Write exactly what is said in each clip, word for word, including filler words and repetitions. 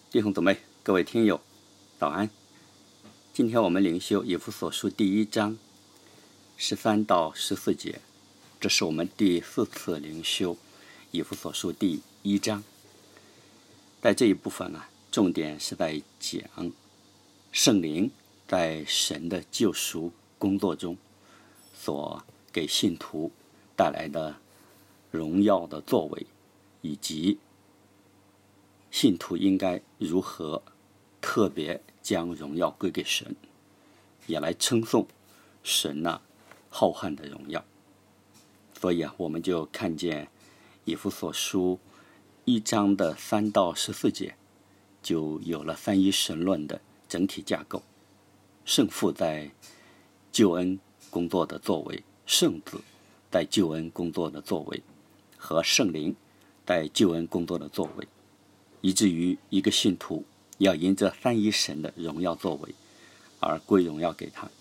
弟兄姊妹，各位听友，早安。今天我们灵修以弗所书第一章十三到十四节，这是我们第四次灵修以弗所书第一章。在这一部分啊，重点是在讲圣灵在神的救赎工作中所给信徒带来的荣耀的作为，以及信徒应该如何特别将荣耀归给神，也来称颂神那浩瀚的荣耀。所以啊，我们就看见以弗所书一章的三到十四节，就有了三一神论的整体架构。圣父在救恩工作的作为，圣子在救恩工作的作为，和圣灵在救恩工作的作为，以至于一个信徒要因这三一神的荣耀作为而归荣耀给他。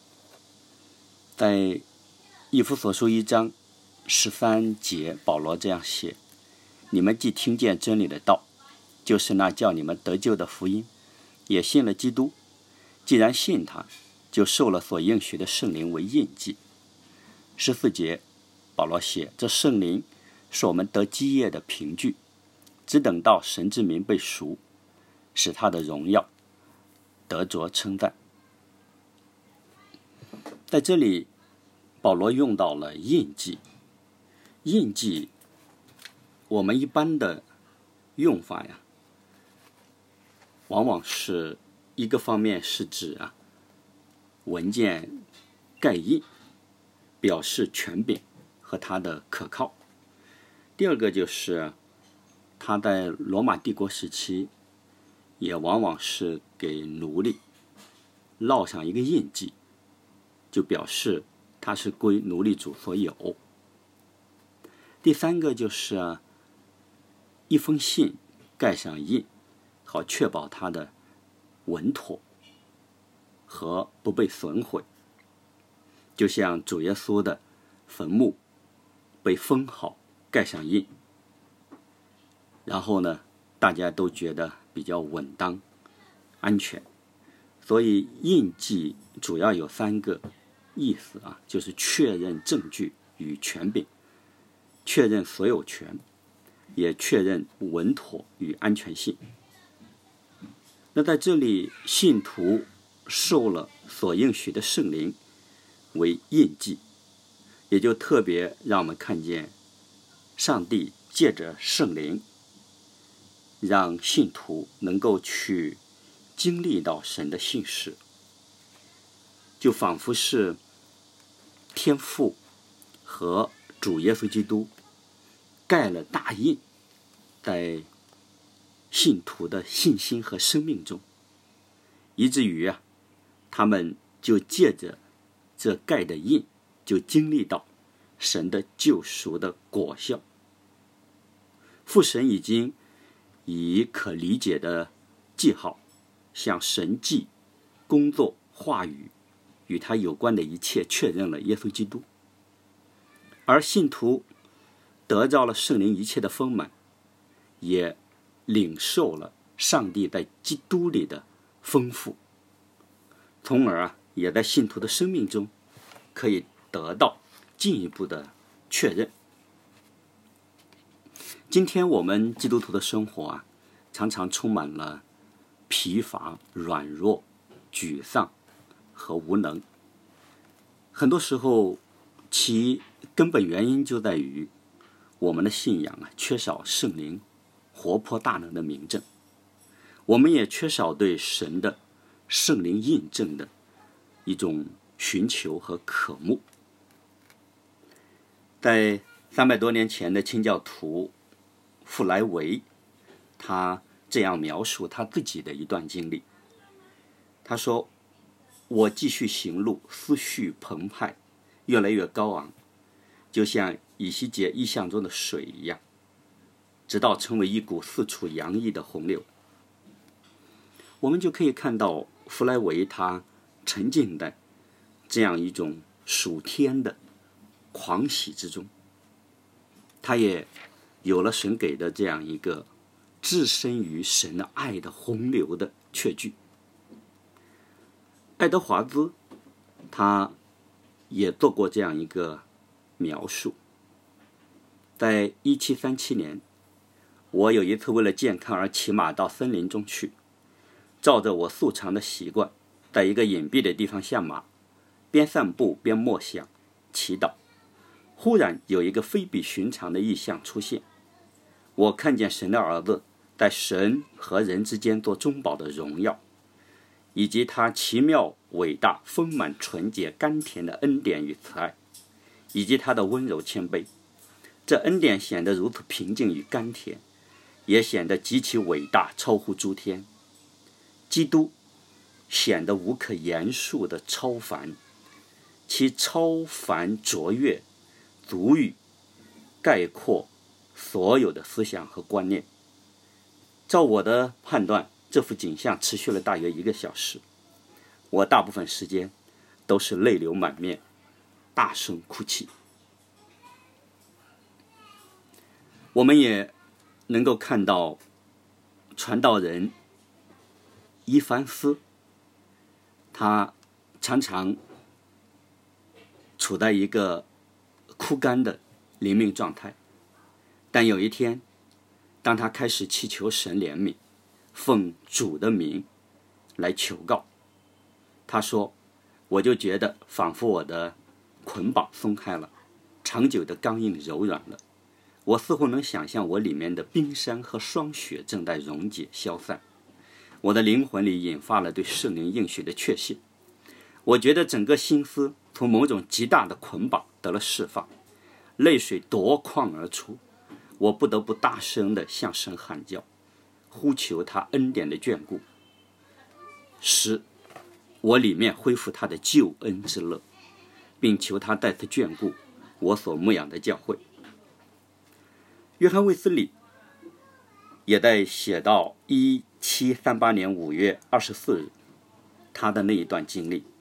在以弗所书一章十三节，保罗这样写：你们既听见真理的道，就是那叫你们得救的福音，也信了基督，既然信他，就受了所应许的圣灵为印记。十四节，保罗写：这圣灵是我们得基业的凭据，只等到神之名被赎，使他的荣耀得着称赞。在这里，保罗用到了印记。印记，我们一般的用法呀，往往是一个方面是指啊文件盖印，表示权柄和它的可靠。第二个就是他在罗马帝国时期也往往是给奴隶烙上一个印记，就表示他是归奴隶主所有。第三个就是一封信盖上印，好确保它的稳妥和不被损毁，就像主耶稣的坟墓被封好盖上印，然后呢，大家都觉得比较稳当、安全。所以印记主要有三个意思啊，就是确认证据与权柄，确认所有权，也确认稳妥与安全性。那在这里，信徒受了所应许的圣灵为印记，也就特别让我们看见上帝借着圣灵让信徒能够去经历到神的信实，就仿佛是天父和主耶稣基督盖了大印在信徒的信心和生命中，以至于啊，他们就借着这盖的印，就经历到神的救赎的果效。父神已经以可理解的记号向神迹、工作、话语与他有关的一切确认了耶稣基督，而信徒得到了圣灵一切的丰满，也领受了上帝在基督里的丰富，从而啊，也在信徒的生命中可以得到进一步的确认。今天我们基督徒的生活啊，常常充满了疲乏、软弱、沮丧和无能。很多时候，其根本原因就在于我们的信仰啊，缺少圣灵活泼大能的明证，我们也缺少对神的圣灵印证的一种寻求和渴慕。在三百多年前的清教徒傅莱维，他这样描述他自己的一段经历。他说：我继续行路，思绪澎湃，越来越高昂，就像以西结意象中的水一样，直到成为一股四处洋溢的洪流。我们就可以看到弗莱维他沉浸在这样一种属天的狂喜之中，他也有了神给的这样一个置身于神的爱的洪流的确据。爱德华兹他也做过这样一个描述，在一七三七年，我有一次为了健康而骑马到森林中去，照着我素常的习惯，在一个隐蔽的地方下马，边散步边默想祈祷。忽然有一个非比寻常的异象出现，我看见神的儿子在神和人之间做中保的荣耀，以及他奇妙伟大丰满纯洁甘甜的恩典与慈爱，以及他的温柔谦卑。这恩典显得如此平静与甘甜，也显得极其伟大，超乎诸天。基督显得无可言述的超凡，其超凡卓越足以概括所有的思想和观念。照我的判断，这幅景象持续了大约一个小时，我大部分时间都是泪流满面，大声哭泣。我们也能够看到传道人伊凡斯，他常常处在一个枯干的灵命状态，但有一天，当他开始祈求神怜悯，奉主的名来求告，他说，我就觉得仿佛我的捆绑松开了，长久的刚硬柔软了，我似乎能想象我里面的冰山和霜雪正在溶解消散，我的灵魂里引发了对圣灵应许的确信。我觉得整个心思从某种极大的捆绑得了释放，泪水夺眶而出，我不得不大声地向神喊叫，呼求他恩典的眷顾，使我里面恢复他的救恩之乐，并求他再次眷顾我所牧养的教会。约翰卫斯理也在写到一七三八年五月二十四日他的那一段经历，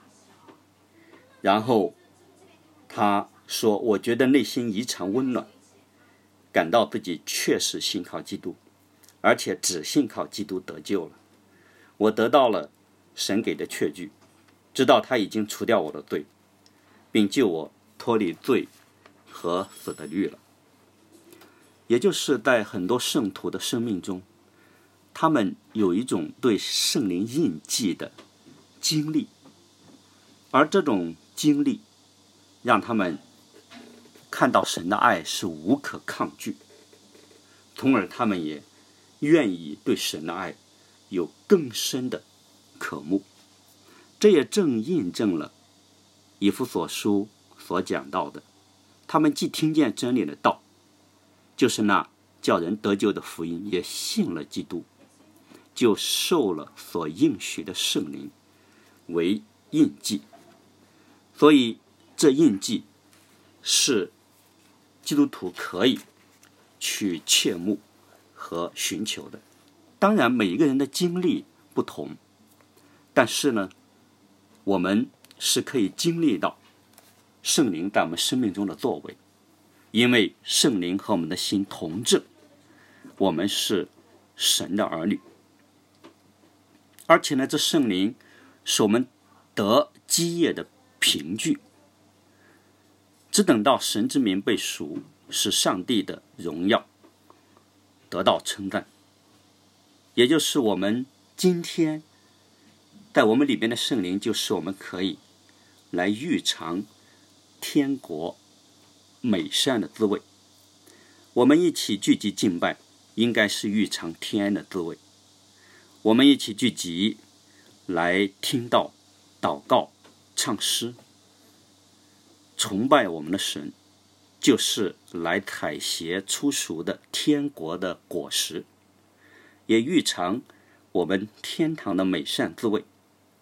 然后他说，我觉得内心异常温暖，感到自己确实信靠基督，而且只信靠基督得救了。我得到了神给的确据，知道他已经除掉我的罪，并救我脱离罪和死的律了。也就是在很多圣徒的生命中，他们有一种对圣灵印记的经历，而这种经历让他们看到神的爱是无可抗拒，从而他们也愿意对神的爱有更深的渴慕。这也正印证了以弗所书所讲到的，他们既听见真理的道，就是那叫人得救的福音，也信了基督，就受了所应许的圣灵为印记。所以这印记是基督徒可以去切慕和寻求的。当然每一个人的经历不同，但是呢，我们是可以经历到圣灵在我们生命中的作为，因为圣灵和我们的心同证，我们是神的儿女。而且呢，这圣灵是我们得基业的凭据，只等到神之名被赎，使上帝的荣耀得到称赞。也就是我们今天在我们里边的圣灵，就是我们可以来预尝天国美善的滋味。我们一起聚集敬拜，应该是预尝天安的滋味。我们一起聚集来听道、祷告、唱诗，崇拜我们的神，就是来采撷初熟的天国的果实，也预尝我们天堂的美善滋味。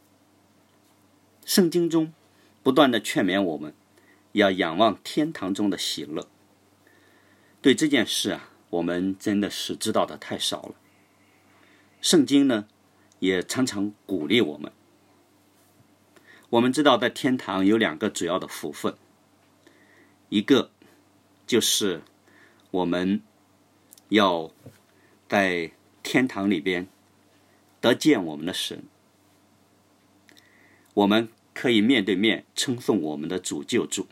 圣经中不断地劝勉我们要仰望天堂中的喜乐。对这件事啊，我们真的是知道的太少了。圣经呢，也常常鼓励我们。我们知道在天堂有两个主要的福分，一个就是我们要在天堂里边得见我们的神，我们可以面对面称颂我们的主救主。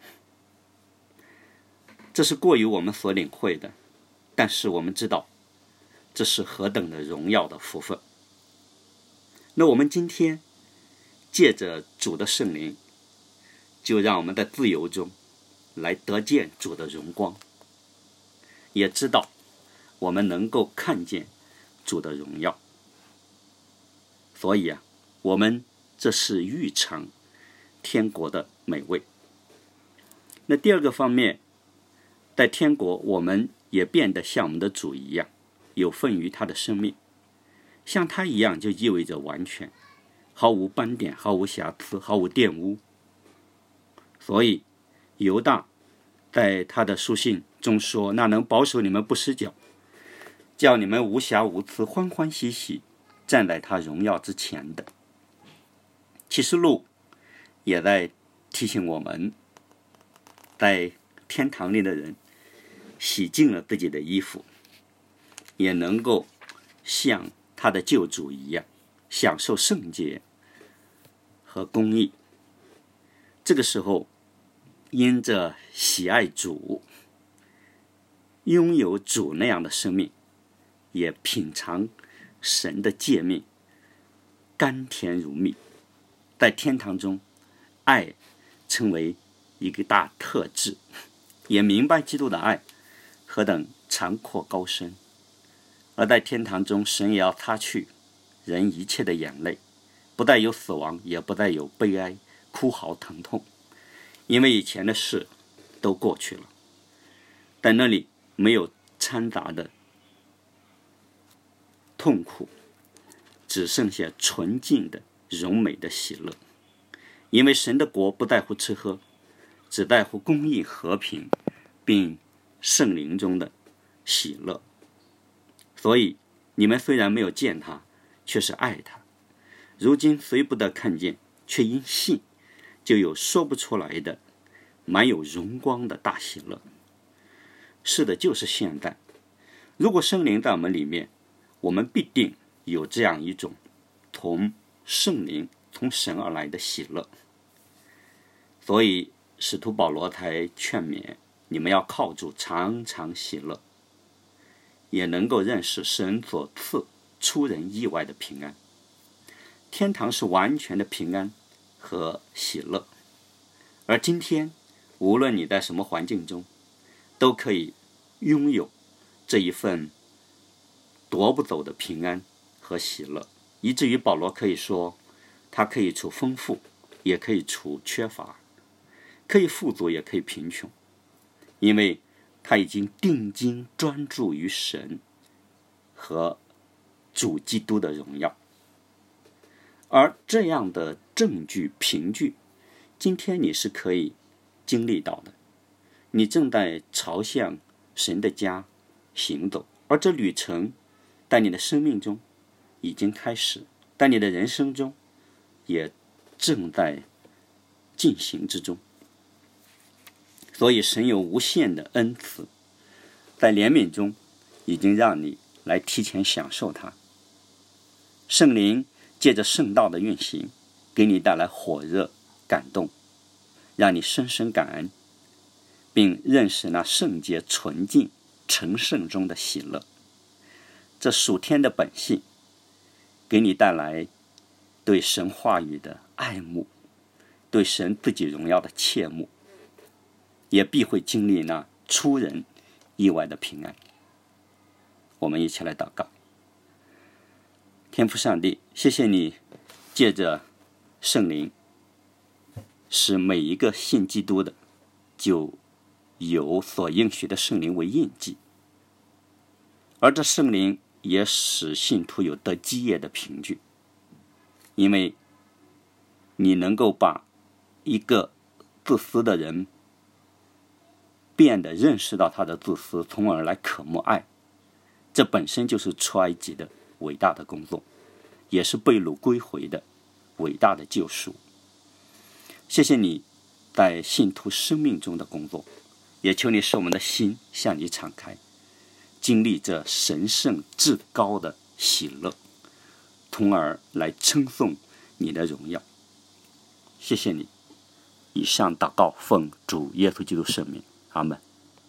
这是过于我们所领会的，但是我们知道这是何等的荣耀的福分。那我们今天借着主的圣灵，就让我们在自由中来得见主的荣光，也知道我们能够看见主的荣耀。所以啊，我们这是预尝天国的美味。那第二个方面，在天国我们也变得像我们的主一样，有份于他的生命。像他一样就意味着完全，毫无斑点，毫无瑕疵，毫无玷污。所以犹大在他的书信中说，那能保守你们不失脚，叫你们无瑕无疵，欢欢喜喜站在他荣耀之前的。启示录也在提醒我们，在天堂里的人洗净了自己的衣服，也能够像他的救主一样享受圣洁和公义。这个时候因着喜爱主，拥有主那样的生命，也品尝神的诫命，甘甜如蜜。在天堂中，爱成为一个大特质，也明白基督的爱何等长阔高深。而在天堂中，神也要擦去人一切的眼泪，不再有死亡，也不再有悲哀、哭嚎、疼痛，因为以前的事都过去了。在那里没有掺杂的痛苦，只剩下纯净的荣美的喜乐。因为神的国不在乎吃喝，只在乎公义、和平，并圣灵中的喜乐。所以你们虽然没有见他，却是爱他。如今虽不得看见，却因信，就有说不出来的满有荣光的大喜乐。是的，就是现在。如果圣灵在我们里面，我们必定有这样一种从圣灵、从神而来的喜乐。所以使徒保罗才劝勉你们要靠主常常喜乐，也能够认识神所赐出人意外的平安。天堂是完全的平安和喜乐，而今天无论你在什么环境中，都可以拥有这一份夺不走的平安和喜乐，以至于保罗可以说，他可以处丰富，也可以处缺乏，可以富足，也可以贫穷，因为他已经定睛专注于神和主基督的荣耀。而这样的证据凭据，今天你是可以经历到的。你正在朝向神的家行走，而这旅程在你的生命中已经开始，在你的人生中也正在进行之中。所以神有无限的恩慈，在怜悯中已经让你来提前享受它。圣灵借着圣道的运行，给你带来火热感动，让你深深感恩，并认识那圣洁纯净成圣中的喜乐。这属天的本性给你带来对神话语的爱慕，对神自己荣耀的切慕，也必会经历那出人意外的平安。我们一起来祷告。天父上帝，谢谢你借着圣灵，使每一个信基督的就有所应许的圣灵为印记，而这圣灵也使信徒有得基业的凭据。因为你能够把一个自私的人变得认识到他的自私，从而来渴慕爱，这本身就是出埃及的伟大的工作，也是被掳归回的伟大的救赎。谢谢你在信徒生命中的工作，也求你使我们的心向你敞开， 经历这神圣至高的喜乐，从而来称颂你的荣耀。谢谢你。以上祷告奉主耶稣基督圣名，阿们。